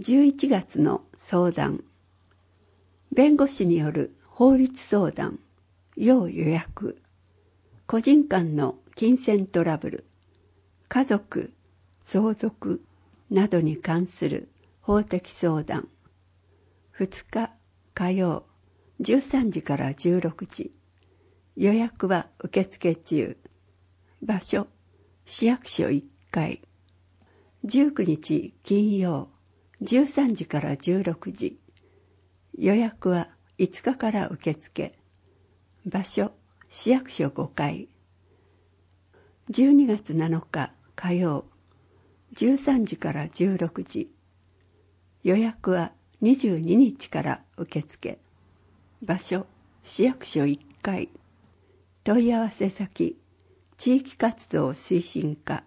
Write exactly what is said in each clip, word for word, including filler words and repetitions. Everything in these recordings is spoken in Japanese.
じゅういちがつの相談。弁護士による法律相談、要予約。個人間の金銭トラブル、家族、相続などに関する法的相談。ふつか火曜じゅうさんじからじゅうろくじ。予約は受付中。場所、市役所いっかい。じゅうくにち金曜じゅうさんじからじゅうろくじ。予約はいつかから受付。場所、市役所ごかい。じゅうにがつなのか火曜じゅうさんじからじゅうろくじ。予約はにじゅうににちから受付。場所、市役所いっかい。問い合わせ先、地域活動推進課。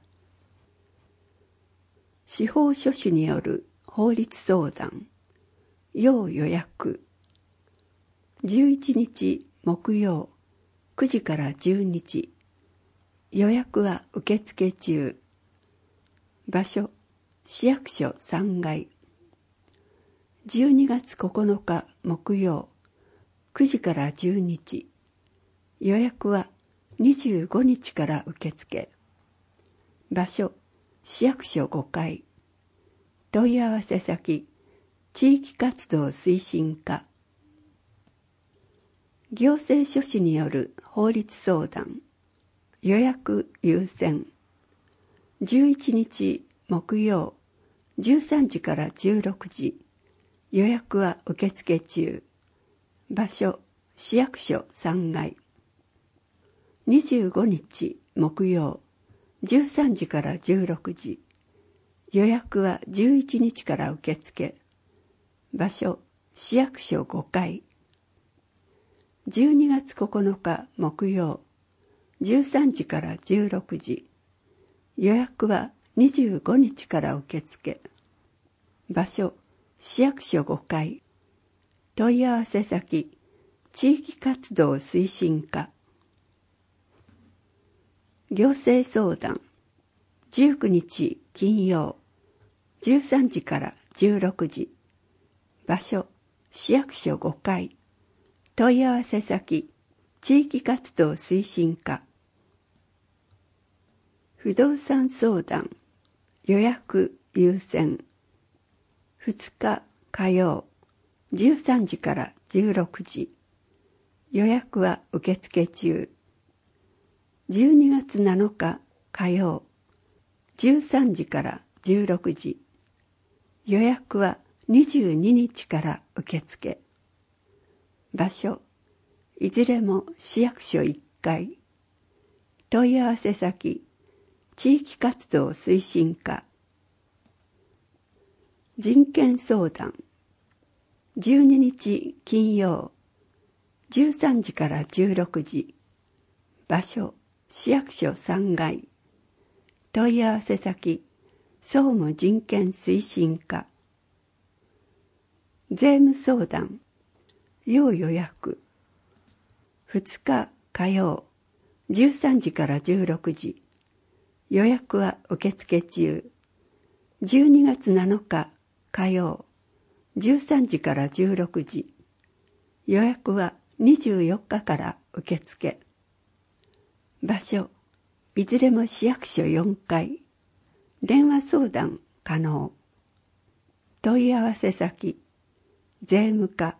司法書士による法律相談、要予約。じゅういちにち木曜くじからじゅうにじ。予約は受付中。場所、市役所さんがい。じゅうにがつここのか木曜くじからじゅうにじ。予約はにじゅうごにちから受付。場所、市役所ごかい。問い合わせ先、地域活動推進課。行政書士による法律相談、予約優先。じゅういちにち木曜じゅうさんじからじゅうろくじ。予約は受付中。場所、市役所さんがい。にじゅうごにち木曜じゅうさんじからじゅうろくじ。予約はじゅういちにちから受付。場所、市役所ごかい。じゅうにがつここのか木曜じゅうさんじからじゅうろくじ。予約はにじゅうごにちから受付。場所、市役所ごかい。問い合わせ先、地域活動推進課。行政相談、じゅうくにち金曜じゅうさんじからじゅうろくじ。場所、市役所ごかい。問い合わせ先、地域活動推進課。不動産相談、予約優先。ふつか火曜じゅうさんじからじゅうろくじ。予約は受付中。じゅうにがつなのか火曜じゅうさんじからじゅうろくじ。予約はにじゅうににちから受付。場所、いずれも市役所いっかい。問い合わせ先、地域活動推進課。人権相談、じゅうににち金曜じゅうさんじからじゅうろくじ。場所、市役所さんがい。問い合わせ先、総務人権推進課。税務相談、要予約。ふつか火曜じゅうさんじからじゅうろくじ。予約は受付中。じゅうにがつなのか火曜じゅうさんじからじゅうろくじ。予約はにじゅうよっかから受付。場所、いずれも市役所よんかい。電話相談可能。問い合わせ先、税務課。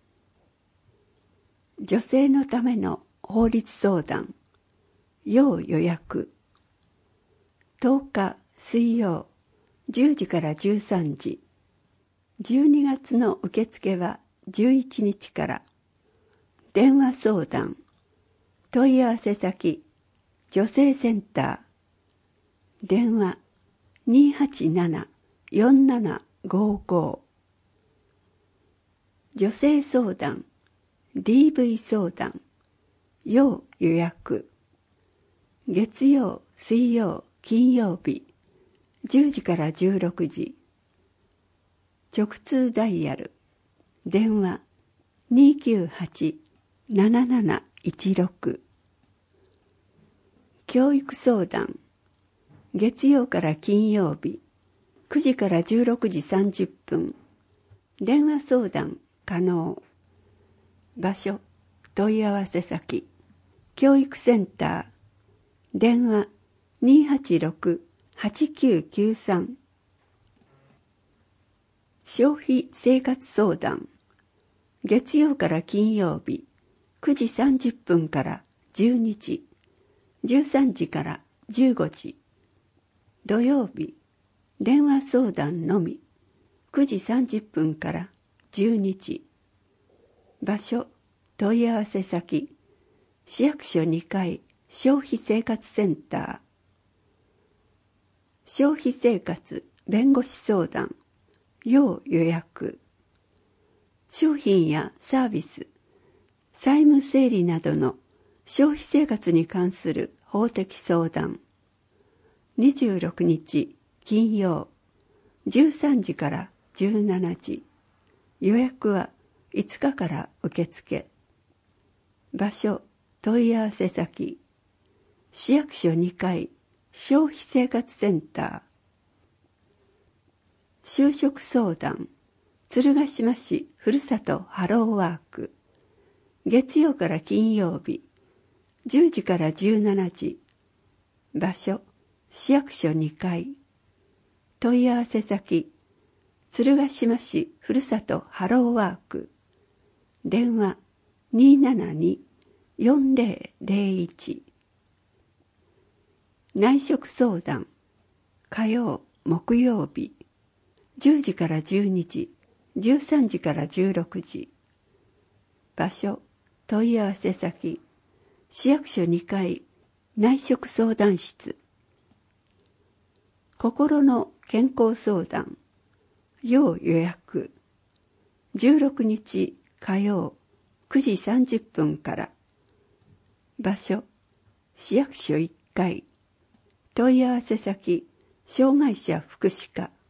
女性のための法律相談、要予約。とおか水曜じゅうじからじゅうさんじ。じゅうにがつの受付はじゅういちにちから。電話相談、問い合わせ先、女性センター。電話にーはちなな よんななごーごー。女性相談、ディーブイ 相談、要予約。月曜、水曜、金曜日、じゅうじからじゅうろくじ。直通ダイヤル、電話にーきゅうはち なななないちろく。教育相談、月曜から金曜日、 くじからじゅうろくじさんじゅっぷん、電話相談可能。場所、問い合わせ先、教育センター、電話 にーはちろく はちきゅうきゅうさん。消費生活相談、月曜から金曜日、くじさんじゅっぷんからじゅうにじ、じゅうさんじからじゅうごじ。土曜日、電話相談のみ、くじさんじゅっぷんからじゅうにじ。場所、問い合わせ先、市役所にかい消費生活センター。消費生活弁護士相談、要予約。商品やサービス、債務整理などの消費生活に関する法的相談。にじゅうろくにち金曜、じゅうさんじからじゅうしちじ。予約はいつかから受付。場所、問い合わせ先、市役所にかい消費生活センター。就職相談、鶴ヶ島市ふるさとハローワーク。月曜から金曜日、じゅうじからじゅうしちじ。場所、市役所にかい。問い合わせ先、鶴ヶ島市ふるさとハローワーク。電話 にーななに よんぜろぜろいち。内職相談、火曜、木曜日、じゅうじからじゅうにじ、じゅうさんじからじゅうろくじ。場所、問い合わせ先、市役所にかい内職相談室。心の健康相談、要予約。じゅうろくにち火曜くじさんじゅっぷんから。場所、市役所いっかい。問い合わせ先、障害者福祉課。